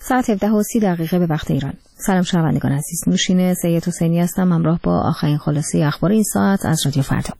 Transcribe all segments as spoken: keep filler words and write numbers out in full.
ساعت هفده و سی دقیقه به وقت ایران. سلام شنوندگان عزیز، نوشین سید حسینی هستم، همراه با آخرین خلاصه اخبار این ساعت از رادیو فردا.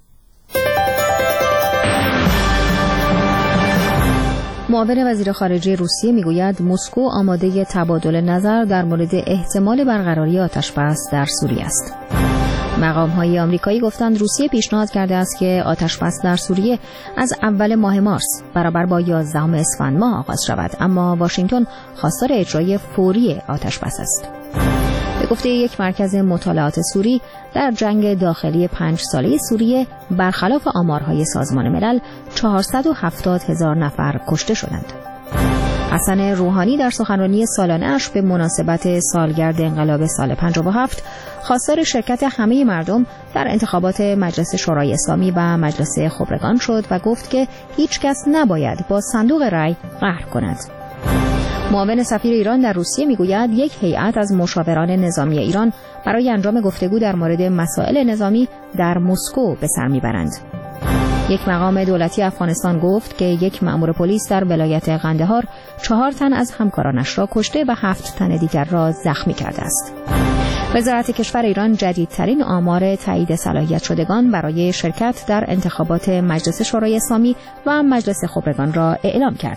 معاون وزیر خارجه روسیه میگوید مسکو آماده تبادل نظر در مورد احتمال برقراری آتش‌بس در سوریه است. مقام‌های آمریکایی گفتند روسیه پیشنهاد کرده است که آتش‌بس در سوریه از اول ماه مارس برابر با یازدهم اسفند ماه آغاز شود، اما واشنگتن خواستار اجرای فوری آتش‌بس است. به گفته یک مرکز مطالعات سوری، در جنگ داخلی پنج ساله سوریه برخلاف آمارهای سازمان ملل چهارصد و هفتاد هزار نفر کشته شدند. حسن روحانی در سخنرانی سالانه‌اش به مناسبت سالگرد انقلاب سال پنجاه و هفت خواستار شرکت همه مردم در انتخابات مجلس شورای اسلامی و مجلس خبرگان شد و گفت که هیچ کس نباید با صندوق رأی قهر کند. معاون سفیر ایران در روسیه میگوید یک هیئت از مشاوران نظامی ایران برای انجام گفتگو در مورد مسائل نظامی در مسکو به سر میبرند. یک مقام دولتی افغانستان گفت که یک مأمور پلیس در ولایت قندهار چهار تن از همکارانش را کشته و هفت تن دیگر را زخمی کرده است. وزارت کشور ایران جدیدترین آمار تایید صلاحیت شدگان برای شرکت در انتخابات مجلس شورای اسلامی و مجلس خبرگان را اعلام کرد.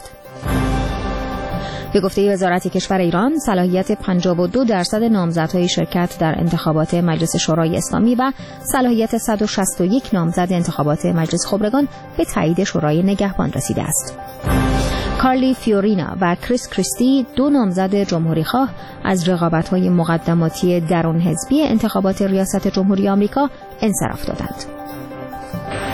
به گفته وزارت کشور ایران، صلاحیت پنجاه و دو درصد نامزدهای شرکت در انتخابات مجلس شورای اسلامی و صلاحیت صد و شصت و یک نامزد انتخابات مجلس خبرگان به تایید شورای نگهبان رسیده است. کارلی فیورینا و کریس کریستی، دو نامزد جمهوریخواه، از رقابت‌های مقدماتی درون حزبی انتخابات ریاست جمهوری آمریکا انصراف دادند.